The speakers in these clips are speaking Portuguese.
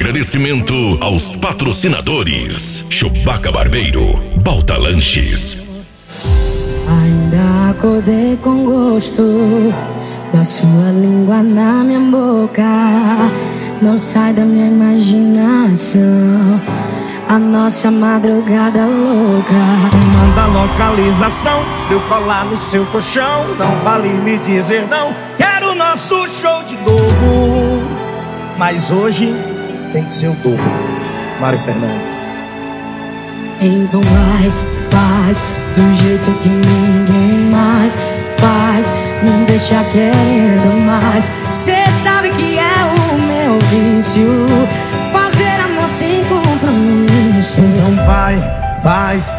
agradecimento aos patrocinadores: Chewbacca Barbeiro, Balta Lanches. Ainda acordei com gosto da sua língua na minha boca. Não sai da minha imaginação a nossa madrugada louca. Manda localização, eu colar no seu colchão. Não vale me dizer não, quero o nosso show de novo. Mas hoje tem que ser o dobro. Mário Fernandes. Então vai, faz do jeito que ninguém mais faz. Me deixa querendo mais. Cê sabe que é o meu vício, fazer amor sem compromisso. Então vai, faz.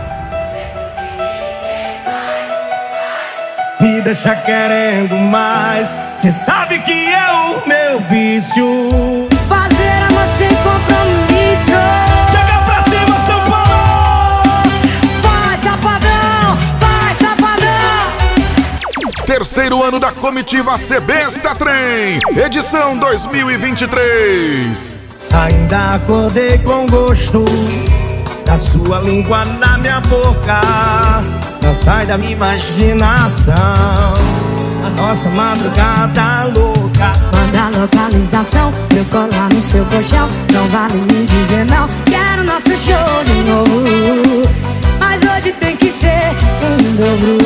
Me deixa querendo mais. Cê sabe que é o meu vício, fazer amor sem compromisso. Chega pra cima, São Paulo! Vai, safadão! Vai, safadão! Terceiro ano da comitiva CBesta Trem, edição 2023. Ainda acordei com gosto da sua língua na minha boca. Não sai da minha imaginação a nossa madrugada louca. Manda localização, eu colar no seu colchão. Não vale me dizer não, quero nosso show de novo. Mas hoje tem que ser em dobro.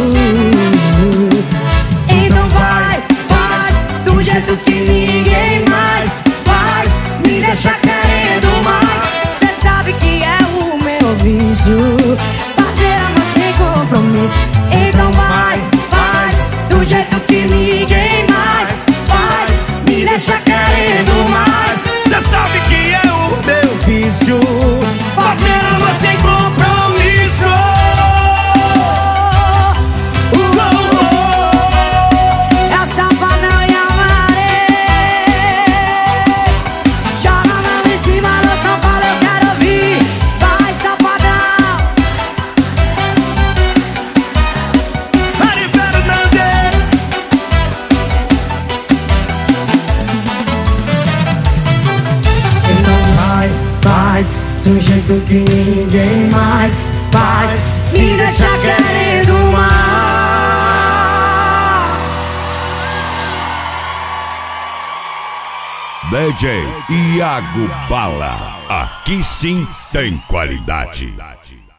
Então vai, faz do jeito que ninguém mais faz. Me deixa querendo mais. Cê sabe que é o meu vício, fazer amor sem compromisso. Então vai, faz do jeito que ninguém mais faz. Me deixa querendo mais. Cê sabe que é o meu vício, fazer amor sem compromisso. É o Safadão e a Maré. Joga a mão em cima do São Paulo, eu quero ouvir. Vai, Safadão. Mário Fernandes. Então vai, faz do jeito que ninguém mais faz. Me deixa querendo mais. DJ Iago Bala. Aqui sim tem qualidade.